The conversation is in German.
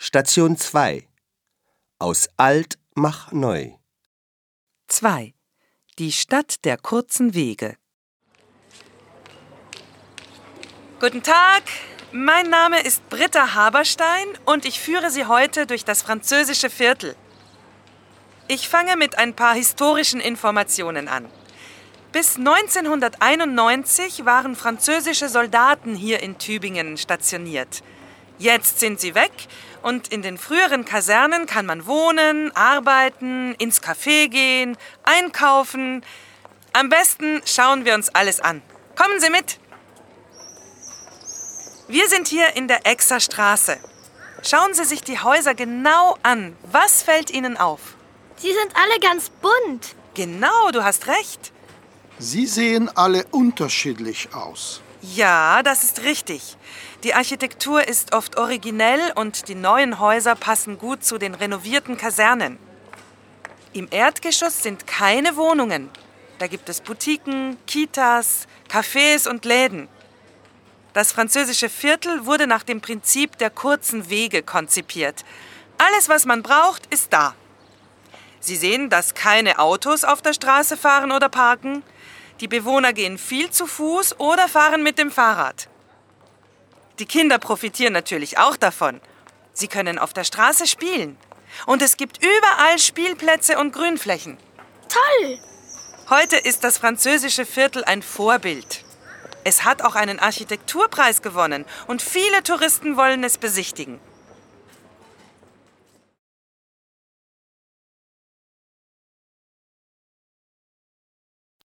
Station 2. Aus alt mach neu. 2. Die Stadt der kurzen Wege. Guten Tag, mein Name ist Britta Haberstein und ich führe Sie heute durch das französische Viertel. Ich fange mit ein paar historischen Informationen an. Bis 1991 waren französische Soldaten hier in Tübingen stationiert. Jetzt sind sie weg und in den früheren Kasernen kann man wohnen, arbeiten, ins Café gehen, einkaufen. Am besten schauen wir uns alles an. Kommen Sie mit! Wir sind hier in der Exer Straße. Schauen Sie sich die Häuser genau an. Was fällt Ihnen auf? Sie sind alle ganz bunt. Genau, du hast recht. Sie sehen alle unterschiedlich aus. Ja, das ist richtig. Die Architektur ist oft originell und die neuen Häuser passen gut zu den renovierten Kasernen. Im Erdgeschoss sind keine Wohnungen. Da gibt es Boutiquen, Kitas, Cafés und Läden. Das französische Viertel wurde nach dem Prinzip der kurzen Wege konzipiert. Alles, was man braucht, ist da. Sie sehen, dass keine Autos auf der Straße fahren oder parken. Die Bewohner gehen viel zu Fuß oder fahren mit dem Fahrrad. Die Kinder profitieren natürlich auch davon. Sie können auf der Straße spielen. Und es gibt überall Spielplätze und Grünflächen. Toll! Heute ist das französische Viertel ein Vorbild. Es hat auch einen Architekturpreis gewonnen und viele Touristen wollen es besichtigen.